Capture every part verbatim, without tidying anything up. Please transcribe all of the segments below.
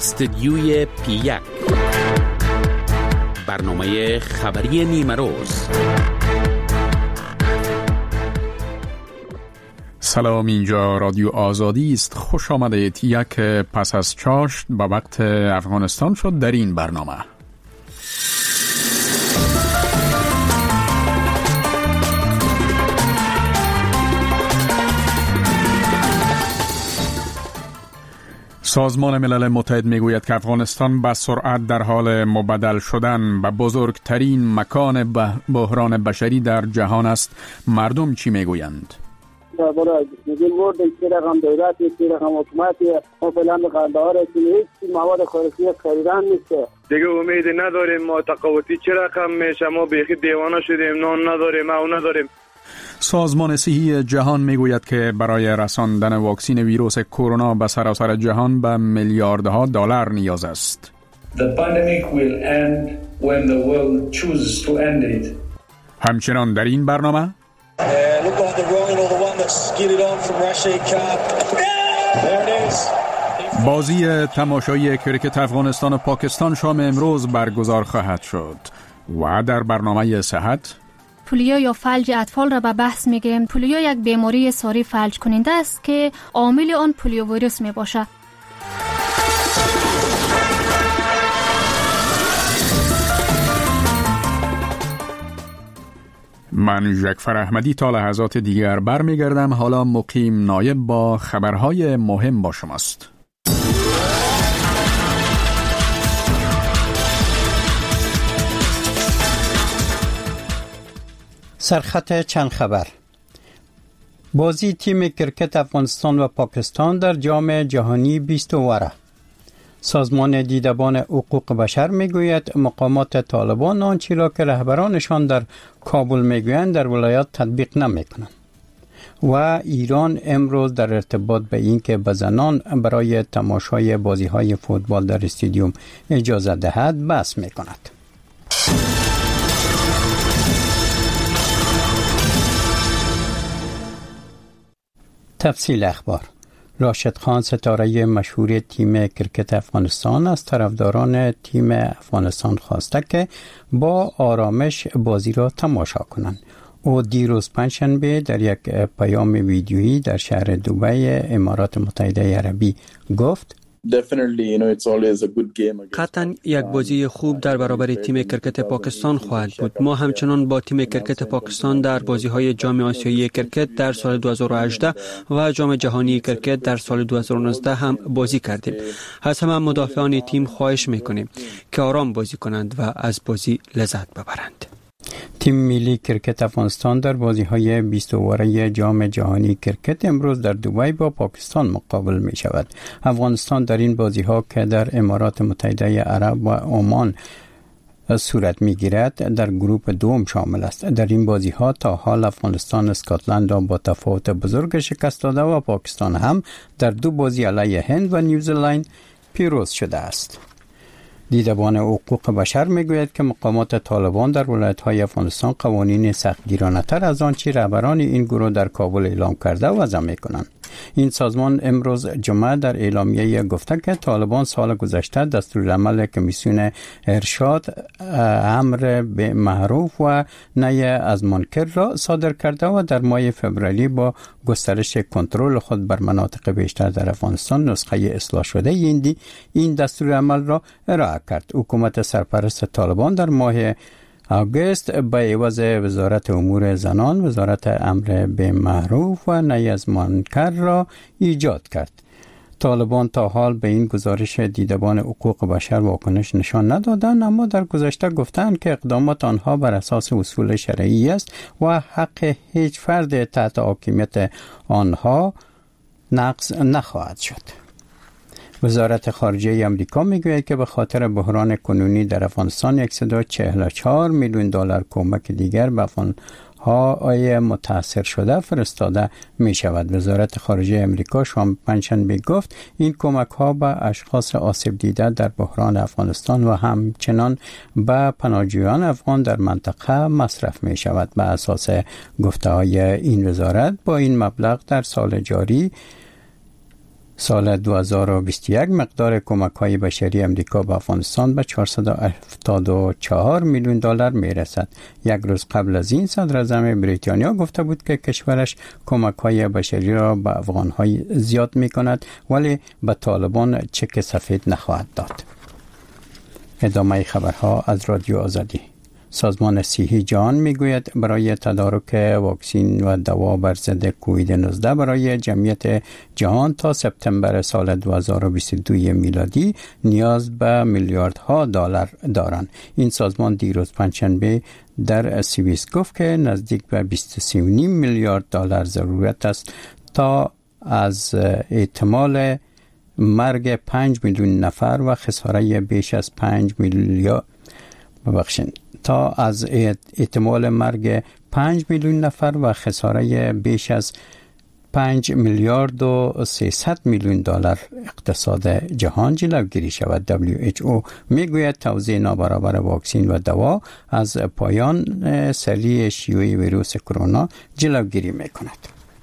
استدیوی پی یک، برنامه خبری نیمه روز. سلام، اینجا رادیو آزادی است. خوش آمدید. یک پس از چاشت به وقت افغانستان شد در این برنامه. سازمان ملل متحد میگوید که افغانستان به سرعت در حال مبدل شدن به بزرگترین مکان بحران بشری در جهان است. مردم چی میگویند؟ برای میگیم ورد چه رقم دولت چه رقم حکومت ما فعلا قرارداد هیچ مواد خوراکی خریدن نیست. دیگه امید نداریم. ما تقاوتی چه رقم میشه؟ ما بیخی دیوانه شدیم، نان نداریم، او نداریم. سازمان صحی جهان میگوید که برای رساندن واکسین ویروس کرونا به سراسر جهان به میلیاردها دلار نیاز است. The pandemic will end when the world chooses to end it. همچنان در این برنامه بازی تماشایی کرکت افغانستان و پاکستان شام امروز برگزار خواهد شد. و در برنامه صحت پولیو یا فلج اطفال را به بحث میگیم. پولیو یک بیماری ساری فلج کننده است که عامل آن پولیو ویروس می باشد. من جعفر احمدی تا لحظات دیگر برمیگردم. حالا مقیم نایب با خبرهای مهم با شماست. سرخط چند خبر. بازی تیم کرکت افغانستان و پاکستان در جام جهانی بیست وره. سازمان دیدبان حقوق بشر میگوید مقامات طالبان آنچه را که رهبرانشان در کابل میگویند در ولایات تطبیق نمیکنند. و ایران امروز در ارتباط به اینکه به زنان برای تماشای بازی‌های فوتبال در استادیوم اجازه دهد بحث میکند. تفصیل اخبار. راشد خان ستاره مشهور تیم کرکت افغانستان از طرفداران تیم افغانستان خواسته که با آرامش بازی را تماشا کنند. او دیروز پنجشنبه در یک پیام ویدیویی در شهر دبی امارات متحده عربی گفت قطعاً یک بازی خوب در برابر تیم کرکت پاکستان خواهد بود. ما همچنان با تیم کرکت پاکستان در بازی‌های جام آسیایی کرکت در سال دو هزار و هجده و جام جهانی کرکت در سال دو هزار و نوزده هم بازی کردیم. از همه مدافعان تیم خواهش می‌کنیم که آرام بازی کنند و از بازی لذت ببرند. تیم ملی کرکت افغانستان در بازی‌های بیست وره جام جهانی کرکت امروز در دبی با پاکستان مقابل می شود. افغانستان در این بازی‌ها که در امارات متحده عرب و عمان صورت می‌گیرد در گروه دوم شامل است. در این بازی‌ها تا حال افغانستان اسکاتلند را با تفاوت بزرگ شکست داده و پاکستان هم در دو بازی علیه هند و نیوزلند پیروز شده است. دیدبان حقوق بشر میگوید که مقامات طالبان در ولایت‌های افغانستان قوانین سختگیرانه‌تر از آنچه رهبران این گروه در کابل اعلام کرده وضع می‌کنند. این سازمان امروز جمعه در اعلامیه گفته که طالبان سال گذشته دستورالعمل کمیسیون ارشاد امر به معروف و نهی از منکر را صادر کرده و در ماه فوریه با گسترش کنترل خود بر مناطق بیشتر در افغانستان نسخه اصلاح شده این این دستورالعمل را ارائه کرد. حکومت سرپرست طالبان در ماه آگوست به عوض وزارت امور زنان وزارت امر به معروف و نهی از منکر را ایجاد کرد. طالبان تا حال به این گزارش دیدبان حقوق بشر واکنش نشان ندادند، اما در گذشته گفتند که اقدامات آنها بر اساس اصول شرعی است و حق هیچ فرد تحت حاکمیت آنها نقض نخواهد شد. وزارت خارجه آمریکا میگوید که به خاطر بحران کنونی در افغانستان صد و چهل و چهار میلیون دلار کمک دیگر به افغان‌های متاثر شده فرستاده می شود. وزارت خارجه آمریکا شام پنجشنبه گفت این کمک ها به اشخاص آسیب دیده در بحران افغانستان و همچنان به پناهجویان افغان در منطقه مصرف می شود. به اساس گفته های این وزارت با این مبلغ در سال جاری سال دو هزار و بیست و یک مقدار کمک‌های بشری امریکا به افغانستان به چهارصد و هفتاد و چهار میلیون دلار میرسد. یک روز قبل از این صدر اعظم بریتانیا گفته بود که کشورش کمک‌های بشری را به افغان‌های زیاد می‌کند ولی به طالبان چک سفید نخواهد داد. ادامه خبرها از رادیو آزادی. سازمان صحی جهان میگوید برای تدارک واکسن و دوا بر ضد کووید نوزده برای جمعیت جهان تا سپتامبر سال دو هزار و بیست و دو میلادی نیاز به میلیاردها دلار دارند. این سازمان دیروز پنجشنبه در سوئیس گفت که نزدیک به بیست و سه و نیم میلیارد دلار ضرورت است تا از احتمال مرگ پنج میلیون نفر و خساره بیش از پنج میلیارد ببخشید تا از احتمال مرگ پنج میلیون نفر و خساره بیش از پنج میلیارد و سیصد میلیون دلار اقتصاد جهان جلوگیری شود. دبلیو اچ او میگوید توزیع نابرابر واکسن و دوا از پایان سریع شیوع ویروس کرونا جلوگیری میکند.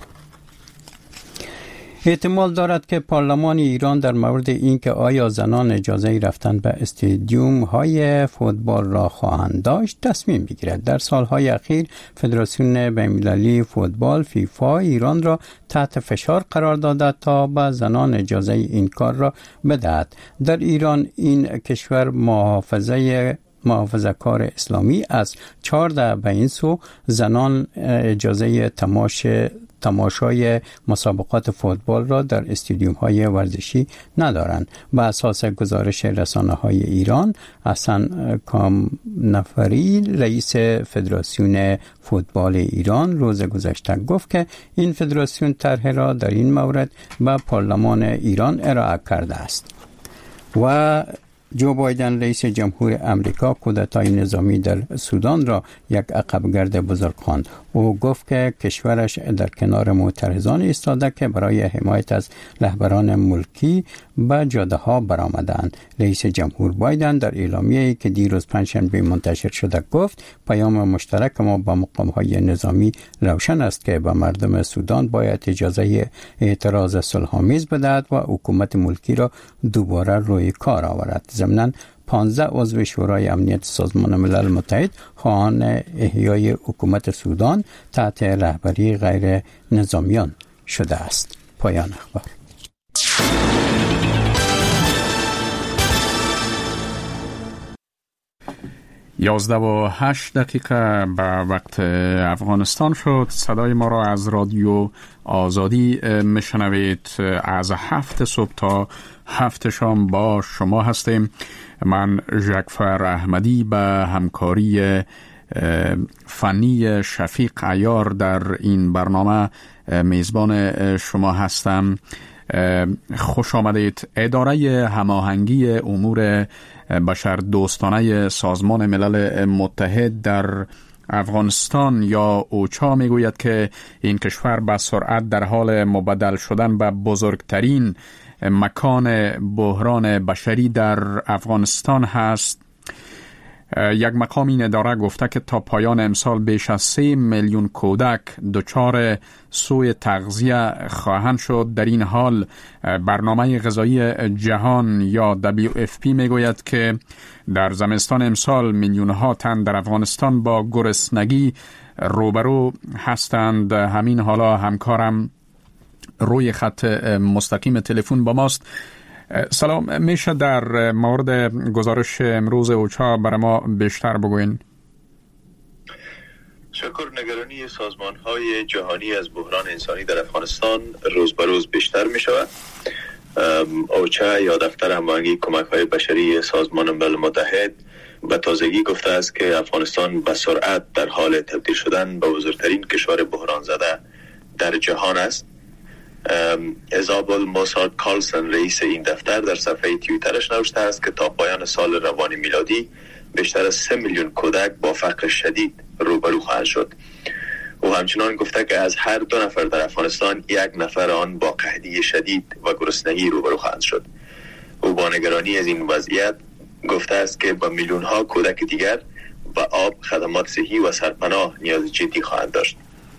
احتمال دارد که پارلمان ایران در مورد اینکه آیا زنان اجازه رفتن به استادیوم های فوتبال را خواهند داشت تصمیم بگیرد. در سالهای اخیر فدراسیون بین‌المللی فوتبال فیفا ایران را تحت فشار قرار داده تا به زنان اجازه این کار را بدهد. در ایران این کشور محافظه محافظه کار اسلامی از چهارده به این سو زنان اجازه تماشه تماشای مسابقات فوتبال را در استادیوم های ورزشی ندارند. به اساس گزارش رسانه های ایران، حسن کامنفری رئیس فدراسیون فوتبال ایران روز گذشته گفت که این فدراسیون طرح را در این مورد به پارلمان ایران ارائه کرده است. و جو بایدن رئیس جمهور امریکا کودتای نظامی در سودان را یک عقبگرد بزرگ خواند. او گفت که کشورش در کنار معترضان ایستاده که برای حمایت از رهبران ملکی به جاده ها برآمدند. رئیس جمهور بایدن در اعلامیه‌ای که دیروز پنجشنبه منتشر شده گفت پیام مشترک ما با مقام‌های نظامی روشن است که به مردم سودان باید اجازه اعتراض صلح‌آمیز بدهد و حکومت ملکی را دوباره روی کار آورد. ضمناً پانزده عضو شورای امنیت سازمان ملل متحد خواهان احیای حکومت سودان تحت رهبری غیر نظامیان شده است. پایان اخبار. یازده و هشت دقیقه به وقت افغانستان شد. صدای ما را از رادیو آزادی میشنوید. از هفت صبح تا هفت شام با شما هستیم. من ژکفر احمدی به همکاری فنی شفیق عیار در این برنامه میزبان شما هستم. خوش آمدید. اداره هماهنگی امور بشر دوستانه سازمان ملل متحد در افغانستان یا اوچا میگوید که این کشور به سرعت در حال مبدل شدن به بزرگترین مکان بحران بشری در افغانستان هست. یک مقام این اداره گفته که تا پایان امسال بیش از سه میلیون کودک دچار سوء تغذیه خواهند شد. در این حال برنامه غذایی جهان یا دبلیو اف پی میگوید که در زمستان امسال میلیون ها تن در افغانستان با گرسنگی روبرو هستند. همین حالا همکارم روی خط مستقیم تلفن با ماست. سلام، میشه در مورد گزارش امروز اوچا برای ما بیشتر بگوین؟ شکر. نگرانی سازمان‌های جهانی از بحران انسانی در افغانستان روز به روز بیشتر می شود. اوچا یا دفتر هماهنگی کمک‌های بشری سازمان ملل متحد به تازگی گفته است که افغانستان به سرعت در حال تبدیل شدن به بزرگترین کشور بحران زده در جهان است. ایزابل موساد کارلسن رئیس این دفتر در صفحه توییترش نوشته است که تا پایان سال روان میلادی بیشتر از سه میلیون کودک با فقر شدید روبرو خواهند شد. او همچنان گفته که از هر دو نفر در افغانستان یک نفر آن با قحطی شدید و گرسنگی روبرو خواهند شد. او با نگرانی از این وضعیت گفته است که با میلیون ها کودک دیگر به آب، خدمات صحی و سرپناه نیاز جدی خواهند داشت.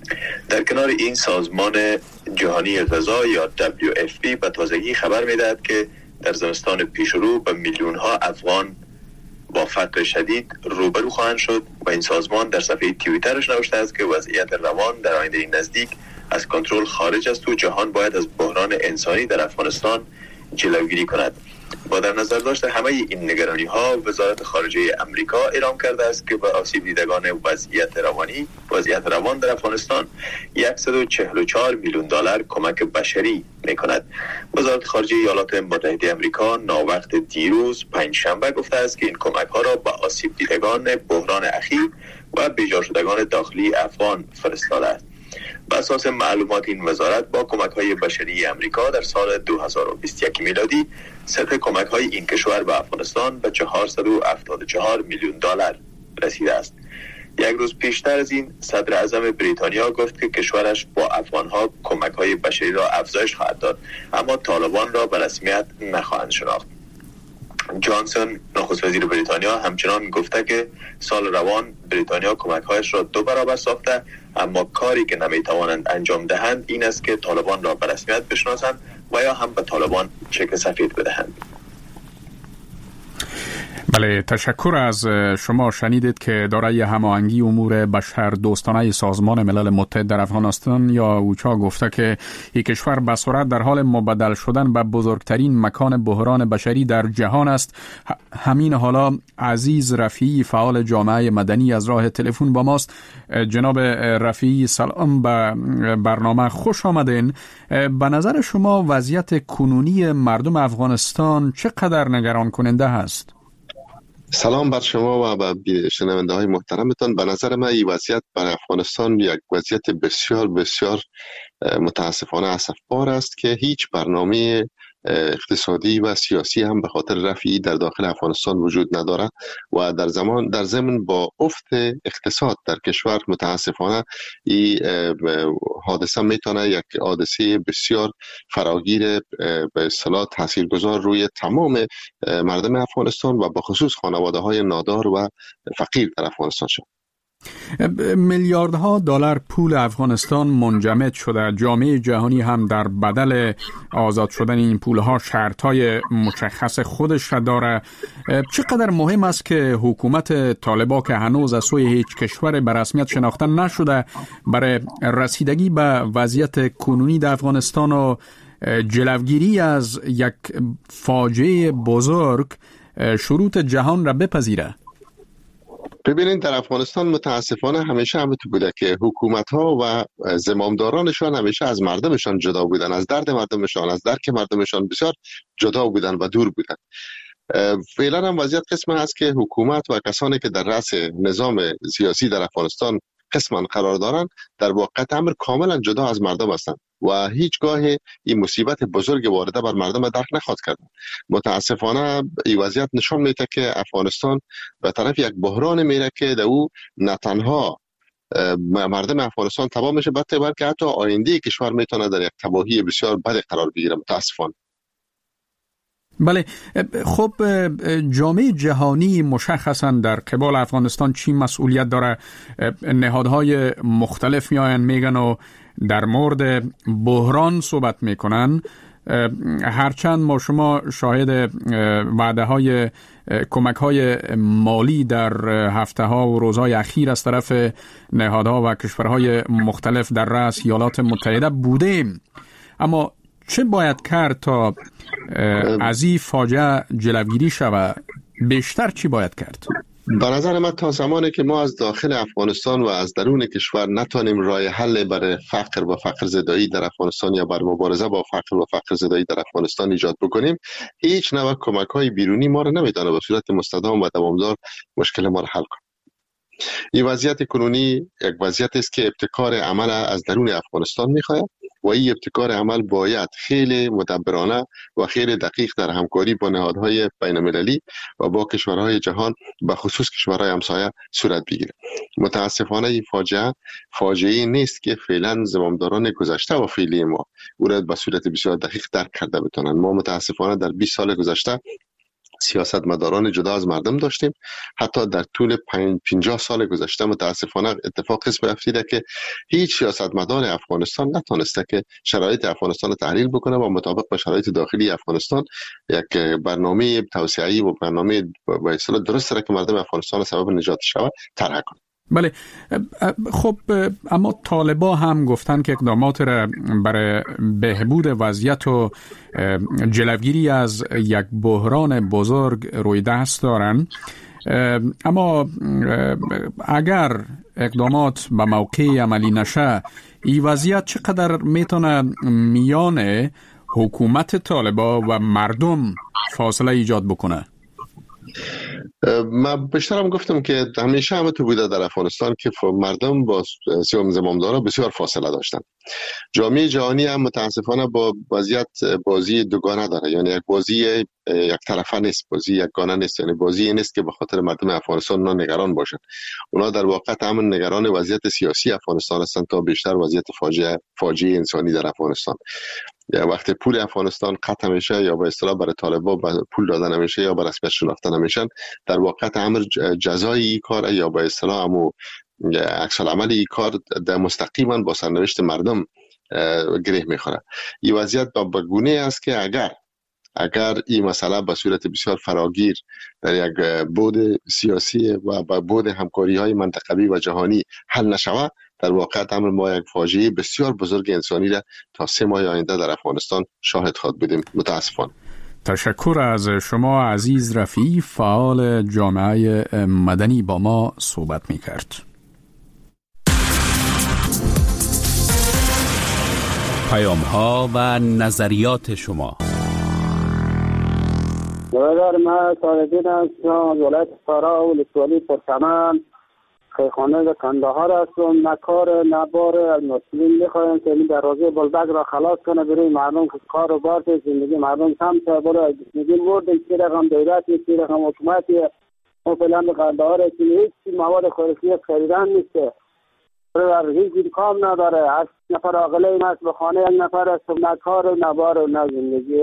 در کنار این سازمان جهانی غذا یا دبلیو اف پی به تازگی خبر می‌دهد که در زمستان پیشرو به میلیون ها افغان با فقر شدید روبرو خواهند شد و این سازمان در صفحه توییترش نوشته است که وضعیت روان در آینده نزدیک از کنترل خارج است و جهان باید از بحران انسانی در افغانستان جلوگیری کند. با در نظر داشته همه این نگرانی ها، وزارت خارجه امریکا اعلام کرده است که به آسیب دیدگان وضعیت روانی وضعیت روان در افغانستان صد و چهل و چهار میلیون دلار کمک بشری می کند. وزارت خارجه ایالات متحده امریکا ناوقت دیروز پنجشنبه گفته است که این کمک ها را به آسیب دیدگان بحران اخیر و بیجا شدگان داخلی افغان فرستاده است. بر اساس معلومات این وزارت با کمک‌های بشری امریکا در سال دو هزار و بیست و یک میلادی سطح کمک‌های این کشور به افغانستان به چهارصد و هفتاد و چهار میلیون دلار رسیده است. یک روز پیشتر از این صدر اعظم بریتانیا گفت که کشورش با افغان‌ها کمک‌های بشری را افزایش خواهد داد، اما طالبان را به رسمیت نخواهند شناخت. جانسون نخست وزیر بریتانیا همچنان گفته که سال روان بریتانیا کمک‌هایش را دو برابر ساخته، اما کاری که نمیتوانند انجام دهند این است که طالبان را به رسمیت بشناسند و یا هم به طالبان چک سفید بدهند. بله، تشکر از شما. شنیدید که دارای هماهنگی امور بشر دوستانه سازمان ملل متحد در افغانستان یا اوچا گفته که این کشور به سرعت در حال مبدل شدن به بزرگترین مکان بحران بشری در جهان است. همین حالا عزیز رفیعی فعال جامعه مدنی از راه تلفن با ماست. جناب رفیعی سلام به برنامه، خوش آمدین. به نظر شما وضعیت کنونی مردم افغانستان چقدر نگران کننده هست؟ سلام بر شما و به شنونده های محترمتان. به نظر من این وضعیت برای افغانستان یک وضعیت بسیار بسیار متاسفانه اسفبار است که هیچ برنامه اقتصادی و سیاسی هم به خاطر رفعی در داخل افغانستان وجود نداره و در زمان در ضمن با افت اقتصاد در کشور متاسفانه این حادثه میتونه یک حادثه بسیار فراگیر به اصطلاح تاثیرگذار روی تمام مردم افغانستان و به خصوص خانواده های نادار و فقیر در افغانستان شد. میلیاردها دلار پول افغانستان منجمد شده. جامعه جهانی هم در بدل آزاد شدن این پولها شرطهای مشخص خودش را داره. چقدر مهم است که حکومت طالبان که هنوز از سوی هیچ کشور به رسمیت شناخته نشده برای رسیدگی به وضعیت کنونی در افغانستان و جلوگیری از یک فاجعه بزرگ شروط جهان را بپذیره؟ ببینید، در افغانستان متاسفانه همیشه همینطور بوده که حکومت ها و زمامدارانشان همیشه از مردمشان جدا بودن، از درد مردمشان، از درک مردمشان بسیار جدا بودن و دور بودن. فعلا هم وضعیت قسم هست که حکومت و کسانی که در رأس نظام سیاسی در افغانستان قسما قرار دارند در واقع امر کاملا جدا از مردم هستند و هیچگاه این مصیبت بزرگ وارده بر مردم درک نخواهد کرد. متاسفانه این وضعیت نشان میده که افغانستان به طرف یک بحران میره که در او نه تنها مردم افغانستان تباه میشه بلکه حتی آینده کشور میتونه در یک تباهی بسیار بد قرار بگیره متاسفانه. بله، خب جامعه جهانی مشخصا در قبال افغانستان چی مسئولیت داره؟ نهادهای مختلف میآیند میگن و در مورد بحران صحبت میکنن. هرچند ما شما شاهد وعده های کمک های مالی در هفته ها و روزهای اخیر از طرف نهادها و کشورهای مختلف در رأس ایالات متحده بودیم، اما چه باید کرد تا از این فاجعه جلوگیری شود؟ بیشتر چی باید کرد؟ به نظر من تا زمانی که ما از داخل افغانستان و از درون کشور نتونیم راه حل برای فقر و فقر زدایی در افغانستان یا بر مبارزه با فقر و فقر زدایی در افغانستان ایجاد بکنیم، هیچ نوع کمک‌های بیرونی ما را نمیتونه به صورت مستدام و دوامدار مشکل ما را حل کنه. این وضعیت کنونی یک وضعیت است که ابتکار عمل از درون افغانستان می‌خواهد و این ابتکار عمل باید خیلی مدبرانه و خیلی دقیق در همکاری با نهادهای بین‌المللی و با کشورهای جهان به خصوص کشورهای همسایه صورت بگیره. متاسفانه این فاجعه فاجعه‌ای نیست که فعلا زمامداران گذشته و فعلی ما او را به صورت بسیار دقیق درک کرده بتونن. ما متاسفانه در بیست سال گذشته سیاستمداران جدا از مردم داشتیم. حتی در طول پنجاه سال گذشته متاسفانه اتفاق قسم افتیده که هیچ سیاستمدار افغانستان نتونسته که شرایط افغانستان رو تحلیل بکنه و مطابق با شرایط داخلی افغانستان یک برنامه توسعه‌ای و برنامه با اصطلاح درست را که مردم افغانستان سبب نجات شود طرح کنه. بله، خب اما طالبا هم گفتن که اقدامات را برای بهبود وضعیت و جلوگیری از یک بحران بزرگ روی دست دارن، اما اگر اقدامات به موقع عملی نشه این وضعیت چقدر میتونه میان حکومت طالبا و مردم فاصله ایجاد بکنه؟ من بیشترم گفتم که همیشه همه تو بوده در افغانستان که مردم با سیاست زمامدارا بسیار فاصله داشتن. جامعه جهانی هم متاسفانه با وضعیت بازی دوگانه داره، یعنی یک بازی یک طرفه نیست، بازی یکگانه نیست، یعنی بازی نیست که به خاطر مردم افغانستان اونا نگران باشن. اونا در واقع هم نگران وضعیت سیاسی افغانستان هستن تا بیشتر وضعیت فاجعه فاجعه انسانی در افغانستان. یا وقتی پول افغانستان قطع میشه یا به اصطلاح برای طالبان پول دادن نمیشه یا به رسمیت شناخته نمیشن، در واقع امر جزایی این کار یا به اصطلاح امو عکس العمل این کار در مستقیما با سرنوشت مردم گره میخوره. این وضعیت به گونه است که اگر اگر این مسئله به صورت بسیار فراگیر در یک بود سیاسی و با بود همکاری های منطقوی و جهانی حل نشود، در واقع امر ما یک فاجعه بسیار بزرگ انسانی را تا سه ماه آینده در افغانستان شاهد خواهد بودیم متاسفانه. تشکر از شما عزیز رفیعی، فعال جامعه مدنی با ما صحبت می کرد. پیام ها و نظریات شما. برادر من سالدین هستم از ولایت فرا و ولسوالی پرچمن، خیخانه و کندهار هستم. نه کار نه بار از مسئولین میخوایم که این دروازه بلدک را خلاص کنه برای مردم که کار و بار زندگی مردم کم شه. برای میگیم مردم که رقم دولتی که رقم حکومتی ما فعلا به کندهار هستیم، هیچ مواد خوراکی خریدن نیسته، برای هیچ امکان نداره. هشت نفر عاقله این است به خانه یک نفر هستم، نه کار و نه بار و نه زندگی.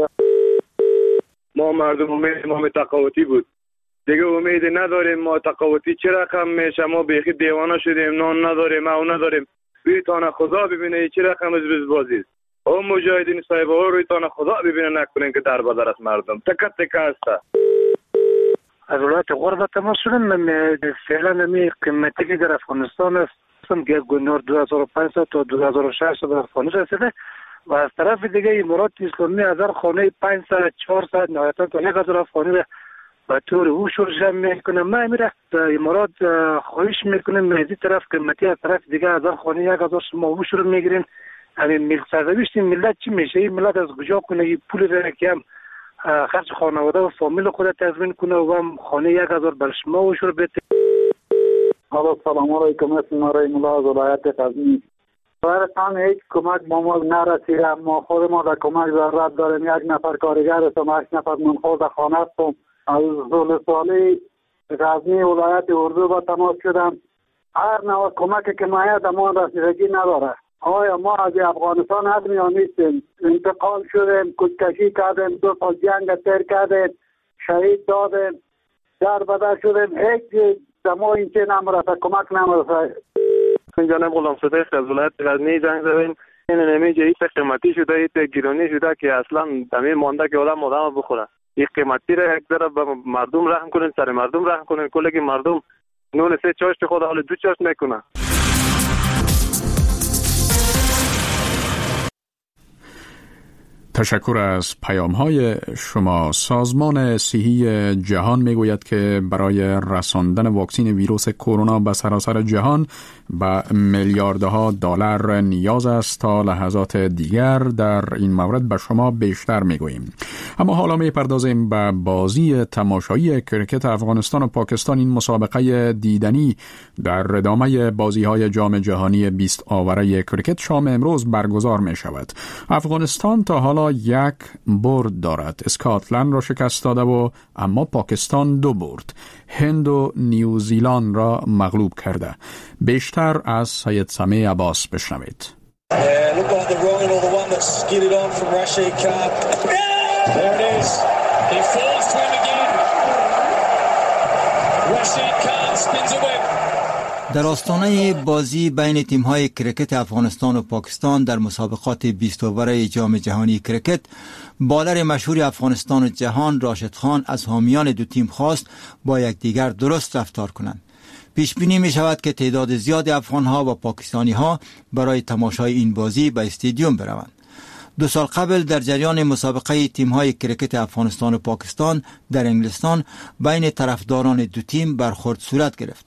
ما مردم امید ما تقاوتی بود دیگه، امید نداریم. ما تقاوتی چه رقم میشه؟ ما بیخی دیوانه شدیم، نان نداریم، او نداریم. روی تانه خدا ببینه چه رقم از بز بازی او مجاهدین صاحب ها روی تانه خدا ببینه نکنین که در بدر از مردم تکت تکه هسته. از ولایت غربت مسئولین من فعلا نمی قیمتی که در افغانستان است که گنور دو هزار و پانصد تا دو هزار و ششصد در افغانستان رسیده و از طرف دیگه امارات اسلامی از هر خانه پانصد چهارصد نهایتا تا یک هزار افغانی را به طور او شرجم میکنه. من میره امارات خواهش میکنم از این طرف قیمتی از طرف دیگه از هر خانه یک هزار شما او شروع میگیرین. همین ملت سرزویشت ملت چی میشه؟ این ملت از کجا کنه این پول را که هم خرج خانواده و فامیل خود تضمین کنه و هم خانه یک هزار بر شما او شروع بده. سلام علیکم، اسم مرای ملا از ولایت غزنی. برایتان هیچ کمک با ما نرسیده. ما خود ما در کمک ضرورت داریم. یک نفر کارگر هستم، هشت نفر منخوض خانه هستم. از ولسوالی غزنی ولایت اردو با تماس شدم. هر نوع کمکی که مایه ما رسیدگی نداره. آیا ما از افغانستان آدمی ها نیستیم؟ انتقال شدیم، کشکشی کردیم، دو سال جنگ تیر کردیم، شهید دادیم، در بدر شدیم. هیچ ما این چه نمرسه، کمک نمرسه. جناب غلام صدیق از ولایت غزنی زنگ زدیم. این نمیجه ایت قیمتی شده، ایت گیرانی شده که اصلا دمی مانده که آدم آدم بخوره. این قیمتی را یک ذره به مردم رحم کنین، سر مردم رحم کنین. کلی مردم نون سه چاشت خود حال دو چاشت میکنه. تشکر از پیام‌های شما. سازمان صحی جهان میگوید که برای رساندن واکسن ویروس کرونا به سراسر جهان به میلیاردها دلار نیاز است. تا لحظات دیگر در این مورد به شما بیشتر میگوییم. اما حالا میپردازیم به بازی تماشایی کرکت افغانستان و پاکستان. این مسابقه دیدنی در ادامه بازی‌های جام جهانی بیست آوره کرکت شام امروز برگزار می شود. افغانستان تا حالا یک برد دارد، اسکاتلند را شکست داده و اما پاکستان دو برد، هند و نیوزیلند را مغلوب کرده. بیشتر از سید سمیع عباس بشنوید. در آستانه بازی بین تیم‌های کرکت افغانستان و پاکستان در مسابقات بیست اوره جام جهانی کرکت، بالر مشهور افغانستان و جهان راشد خان از حامیان دو تیم خواست با یکدیگر درست رفتار کنند. پیش بینی می شود که تعداد زیاد افغان‌ها و پاکستانی‌ها برای تماشای این بازی به استادیوم بروند. دو سال قبل در جریان مسابقه تیم‌های کرکت افغانستان و پاکستان در انگلستان بین طرفداران دو تیم برخورد صورت گرفت.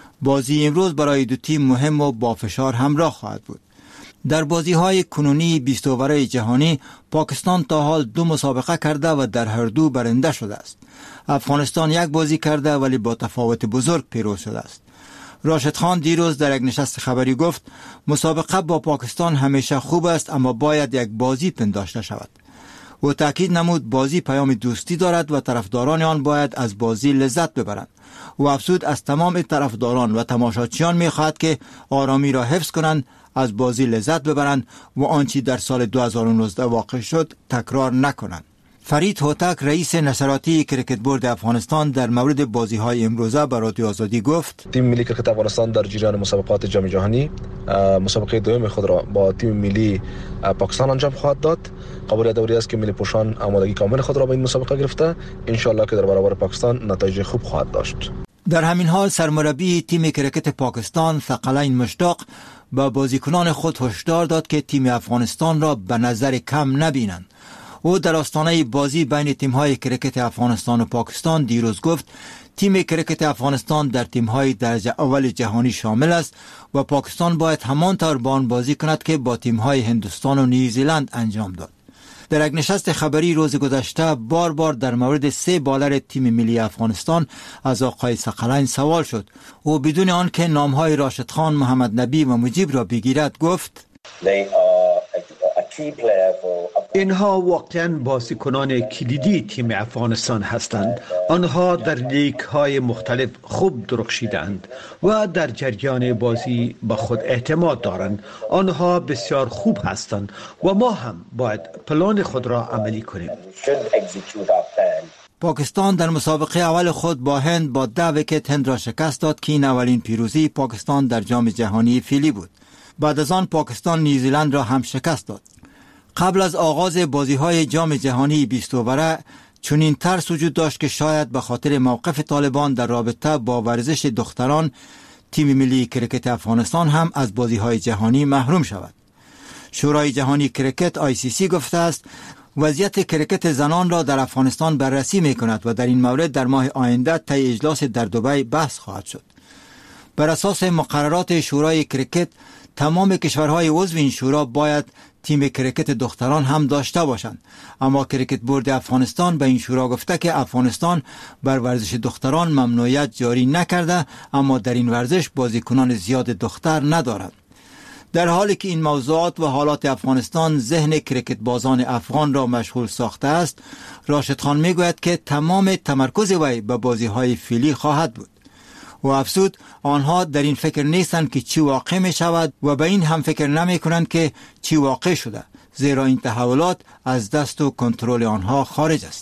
بازی امروز برای دو تیم مهم و با فشار همراه خواهد بود. در بازی‌های کنونی بیست اوره جهانی پاکستان تا حال دو مسابقه کرده و در هر دو برنده شده است. افغانستان یک بازی کرده ولی با تفاوت بزرگ پیروز شده است. راشد خان دیروز در یک نشست خبری گفت مسابقه با پاکستان همیشه خوب است اما باید یک بازی پنداشته شود. او تاکید نمود بازی پیام دوستی دارد و طرفداران آن باید از بازی لذت ببرند. او افزود از تمام طرفداران و تماشاچیان می‌خواهد که آرامی را حفظ کنند، از بازی لذت ببرند و آنچه در سال دو هزار و نوزده واقع شد تکرار نکنند. فرید هوتک رئیس نشراتی کرکت بورد افغانستان در مورد بازی‌های امروزه به رادیو آزادی گفت تیم ملی کرکت افغانستان در جریان مسابقات جام جهانی مسابقه دوم خود را با تیم ملی پاکستان انجام خواهد داد. قابل دوری است که ملی پوشان آمادگی کامل خود را به این مسابقه گرفته، ان شاء الله که در برابر پاکستان نتایج خوب خواهد داشت. در همین حال سرمربی تیم کرکت پاکستان ثقلین مشتاق با بازیکنان خود هشدار داد که تیم افغانستان را به نظر کم نبینند. او در آستانه بازی بین تیم‌های کرکت افغانستان و پاکستان دیروز گفت تیم کرکت افغانستان در تیم‌های درجه اول جهانی شامل است و پاکستان باید همانطور با آن بازی کند که با تیم‌های هندوستان و نیوزیلند انجام داد. در یک نشست خبری روز گذشته بار بار در مورد سه بالر تیم ملی افغانستان از آقای ثقلین سوال شد. او بدون آنکه نام‌های راشد خان، محمد نبی و مجیب را بگیرد گفت اینها واقعا بازیکنان کلیدی تیم افغانستان هستند. آنها در لیگ های مختلف خوب درخشیدند و در جریان بازی به خود اعتماد دارند. آنها بسیار خوب هستند و ما هم باید پلان خود را عملی کنیم. پاکستان در مسابقه اول خود با هند با ده ویکت هند را شکست داد که این اولین پیروزی پاکستان در جام جهانی فیلی بود. بعد از آن پاکستان نیوزیلند را هم شکست داد. قبل از آغاز بازی‌های جام جهانی بیست اوره چنین ترس وجود داشت که شاید به خاطر موقف طالبان در رابطه با ورزش دختران تیم ملی کرکت افغانستان هم از بازی‌های جهانی محروم شود. شورای جهانی کرکت آی سی سی گفته است وضعیت کرکت زنان را در افغانستان بررسی می‌کند و در این مورد در ماه آینده طی اجلاس در دبی بحث خواهد شد. بر اساس مقررات شورای کرکت تمام کشورهای عضو این شورا باید تیم کرکت دختران هم داشته باشند، اما کرکت بورد افغانستان به این شورا گفته که افغانستان بر ورزش دختران ممنوعیت جاری نکرده اما در این ورزش بازیکنان زیاد دختر ندارد. در حالی که این موضوعات و حالات افغانستان ذهن کرکت بازان افغان را مشغول ساخته است، راشد خان میگوید که تمام تمرکز وی به بازی‌های فیلی خواهد بود. و افزود آنها در این فکر نیستند که چی واقع می شود و به این هم فکر نمی کنند که چی واقع شده، زیرا این تحولات از دست و کنترل آنها خارج است.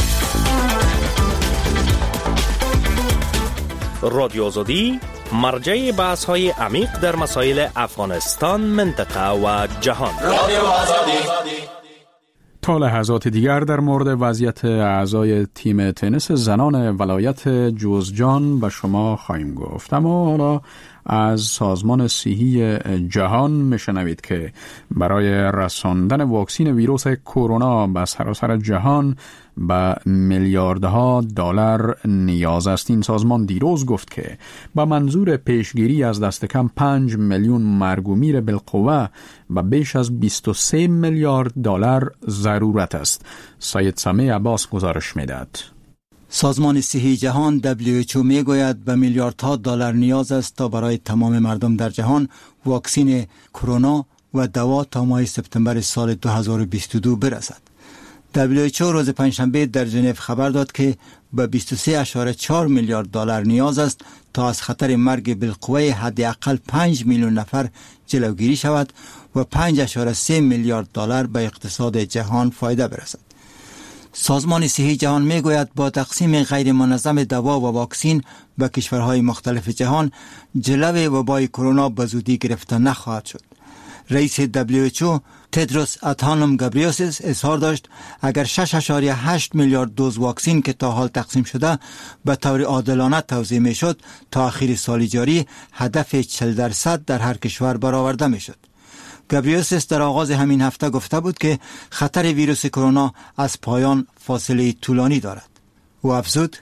رادیو آزادی مرجع بحث های عمیق در مسائل افغانستان، منطقه و جهان. رادیو آزادی. تا لحظات دیگر در مورد وضعیت اعضای تیم تنیس زنان ولایت جوزجان به شما خواهیم گفت. اما حالا از سازمان صحی جهان میشنوید که برای رساندن واکسین ویروس کرونا به سراسر جهان به میلیاردها دلار نیاز است. این سازمان دیروز گفت که با منظور پیشگیری از دست کم پنج میلیون مرگ و میر بالقوه و بیش از بیست و سه میلیارد دلار ضرورت است. سید سمیع عباس گزارش میدهد. سازمان صحی جهان دبلیو اچ او میگوید به میلیاردها دلار نیاز است تا برای تمام مردم در جهان واکسین کرونا و دوا تا ماه سپتامبر سال دو هزار و بیست و دو برسد. دبلیو اچ او روز پنجشنبه در ژنو خبر داد که به بیست و سه اشاره چهار میلیارد دلار نیاز است تا از خطر مرگ بالقوه حداقل پنج میلیون نفر جلوگیری شود و پنج اشاره سه میلیارد دلار به اقتصاد جهان فایده برسد. سازمان صحی جهان میگوید با تقسیم غیر منظم دوا و واکسین به کشورهای مختلف جهان جلو وبای کرونا به زودی گرفته نخواهد شد. رئیس دبلیو اچ او تدروس ادهانوم گبریوسیس اظهار داشت اگر شش ممیز هشت میلیارد دوز واکسین که تا حال تقسیم شده به طور عادلانه توزیع میشد تا آخر سال جاری هدف چهل درصد در هر کشور برآورده میشد. گبریوسیس در آغاز همین هفته گفته بود که خطر ویروس کرونا از پایان فاصله طولانی دارد. او افزود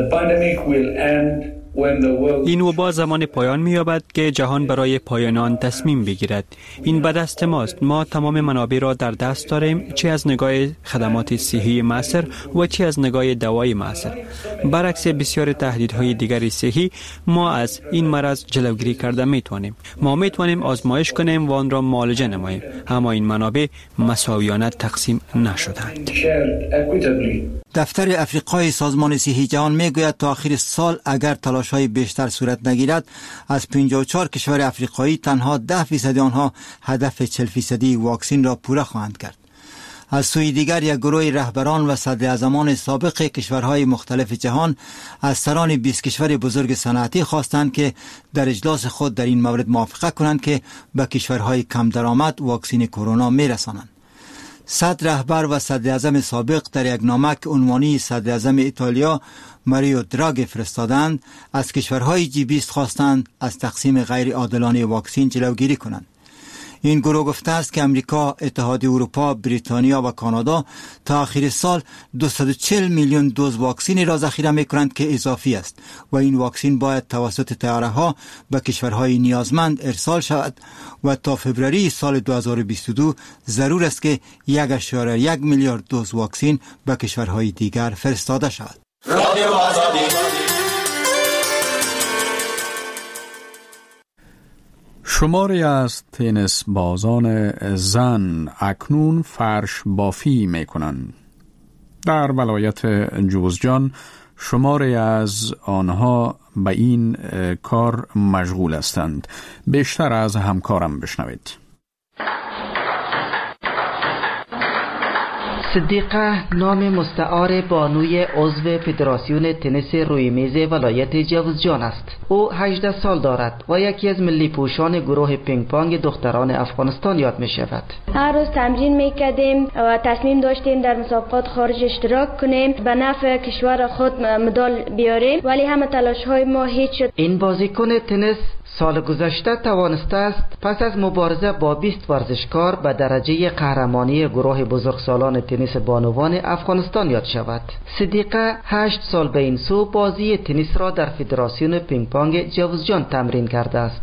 این وبا زمان پایان می‌یابد که جهان برای پایان آن تصمیم بگیرد. این به دست ماست. ما تمام منابع را در دست داریم، چه از نگاه خدمات صحی معاصر و چه از نگاه دوای معاصر. برعکس بسیار تهدیدهای دیگر صحی، ما از این مرض جلوگیری کرده می‌توانیم. ما می‌توانیم آزمایش کنیم و آن را معالجه نماییم، اما این منابع مساویانه تقسیم نشدند. دفتر افریقای سازمان صحی جهان میگوید تا آخر سال اگر تلاش‌های بیشتر صورت نگیرد از پنجاه و چهار کشور افریقایی تنها ده فیصد آنها هدف چهل فیصدی واکسین را پوره خواهند کرد. از سوی دیگر یک گروه رهبران و صدراعظمان سابق کشورهای مختلف جهان از سران بیست کشور بزرگ صنعتی خواستند که در اجلاس خود در این مورد موافقت کنند که به کشورهای کم درآمد واکسین کرونا میرسانند. صدر رهبر و صدر اعظم سابق در یک نامه که عنوانی صدر اعظم ایتالیا ماریو دراگی فرستادند از کشورهای جی بیست خواستند از تقسیم غیر عادلانه واکسین جلوگیری کنند. این گروه گفته است که امریکا، اتحادیه اروپا، بریتانیا و کانادا تا آخر سال دویست و چهل میلیون دوز واکسین را ذخیره می‌کنند که اضافی است و این واکسین باید توسط طیاره‌ها به کشورهای نیازمند ارسال شود و تا فوریه سال دو هزار و بیست و دو ضرور است که یک اشاره یک میلیارد دوز واکسین به کشورهای دیگر فرستاده شود. رادیو آزادی. شماری از تنیس بازان زن اکنون فرش بافی می کنند. در ولایت جوزجان شماری از آنها به این کار مشغول هستند. بیشتر از همکارم بشنوید. صدیقه نام مستعار بانوی عضو فدراسیون تنیس روی میز ولایت جوزجان است. او هجده سال دارد و یکی از ملی پوشان گروه پینگ پونگ دختران افغانستان یاد می شود. هر روز تمرین می کردیم و تصمیم داشتیم در مسابقات خارج اشتراک کنیم به نفع کشور خود مدال بیاریم، ولی همه تلاش های ما هیچ شد. این بازیکن تنیس سال گذشته توانسته است پس از مبارزه با بیست ورزشکار به درجه قهرمانی گروه بزرگسالان تنیس بانوان افغانستان یاد شود. صدیقه هشت سال به این سو بازی تنیس را در فدراسیون پینگ پونگ جوزجان تمرین کرده است.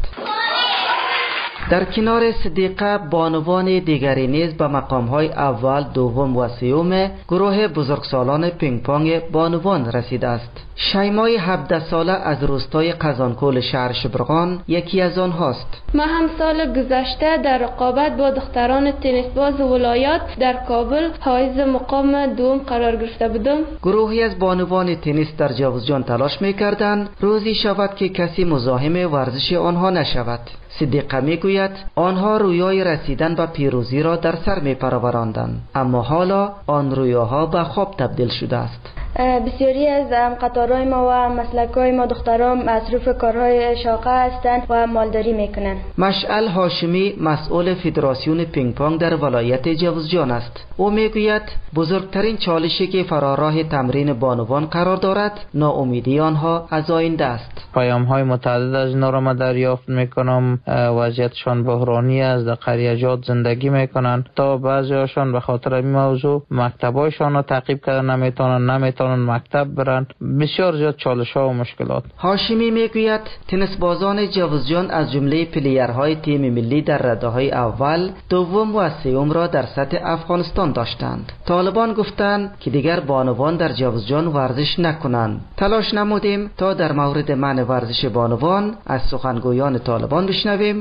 در کنار صدیقه بانوان دیگری نیز به مقام‌های اول، دوم و سوم گروه بزرگسالان پینگ پونگ بانوان رسیده است. شیمای هفده ساله از روستای قزانکول شهر شبرغان یکی از آنهاست. ما هم سال گذشته در رقابت با دختران تنیس باز ولایات در کابل حائز مقام دوم قرار گرفته بودم. گروهی از بانوان تنیس در جوزجان تلاش می‌کردند روزی شود که کسی مزاحم ورزش آنها نشود. صدیقه میگوید آنها رویای رسیدن به پیروزی را در سر میپروراندند، اما حالا آن رویاها به خواب تبدیل شده است. بسیاری از قطارهای ما و مسلکهای ما دختران مصروف کارهای شاقه هستند و مالداری میکنند. مشعل هاشمی مسئول فدراسیون پینگ پونگ در ولایت جوزجان است. او میگوید بزرگترین چالشی که فراراه تمرین بانوان قرار دارد ناامیدی آنها از آینده است. پیام های متعدد از اینا را ما دریافت میکنم. وضعیتشان بحرانی است، در قریجات زندگی میکنن تا بعضی هاشان به خاطر این موضوع مکتبایشان را تعقیب کردن نمیتونن نمیتونن مکتب برن. بسیار زیاد چالش ها و مشکلات. هاشمی میگوید تنیس بازان جوزجان از جمله پلیرهای تیم ملی در رده‌های اول، دوم و سوم را در سطح افغانستان داشتند. طالبان گفتند که دیگر بانوان در جوزجان ورزش نکنند. تلاش نمودیم تا در مورد منع ورزش بانوان از سخنگویان طالبان بشنویم. هنوز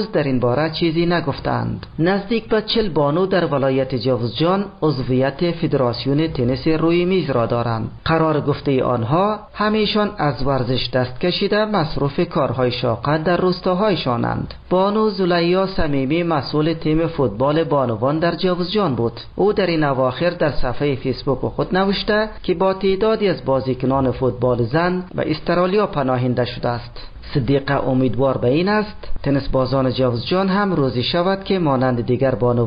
هنوز در این باره چیزی نگفتند. نزدیک به چل بانو در ولایت جوزجان عضویت فدراسیون تنیس روی میز را دارند. قرار گفته آنها همیشان از ورزش دست کشیده مصروف کارهای شاقه در روستاهایشانند. بانو زلیا صمیمی مسئول تیم فوتبال بانوان در جوزجان بود. او در این اواخر در صفحه فیسبوک خود نوشته که با تعدادی از بازیکنان فوتبال زن و استرالیا پناهنده شده است. صدیقه امیدوار به این است تنیس بازان جوزجان هم روزی شود که مانند دیگر بانو